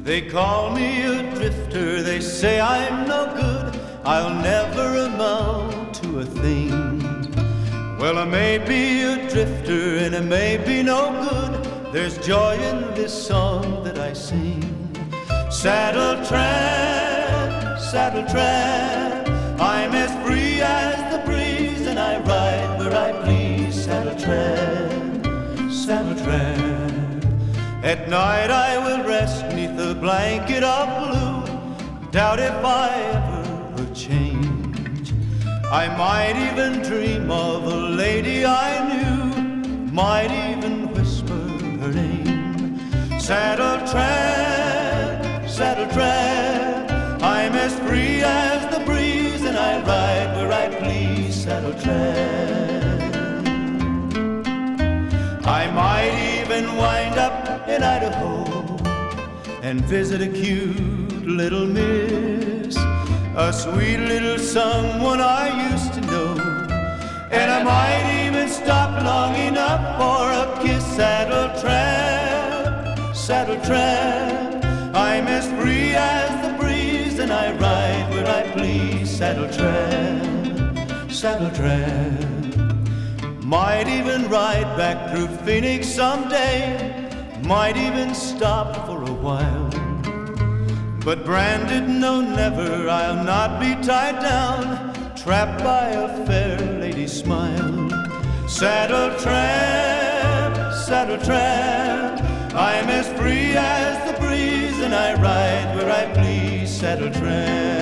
They call me a drifter, they say I'm no good, I'll never amount to a thing. Well, I may be a drifter and I may be no good, there's joy in this song that I sing. Saddle tramp, I'm as free as the breeze, and I ride where I please. Saddle tramp. At night I will rest 'neath a blanket of blue. Doubt if I ever will change. I might even dream of a lady I knew, might even whisper her name. Saddle tramp, I'm as free as the breeze, and I ride where I please. Saddle tramp. I might even wind up in Idaho and visit a cute little miss, a sweet little someone I used to know. And I might even stop long enough for a kiss. Saddle tramp, I'm as free as the breeze, and I ride where I please. Saddle tramp. Might even ride back through Phoenix someday, might even stop for a while. But branded, no never, I'll not be tied down, trapped by a fair lady's smile. Saddle tramp, I'm as free as the breeze, and I ride where I please. Saddle tramp.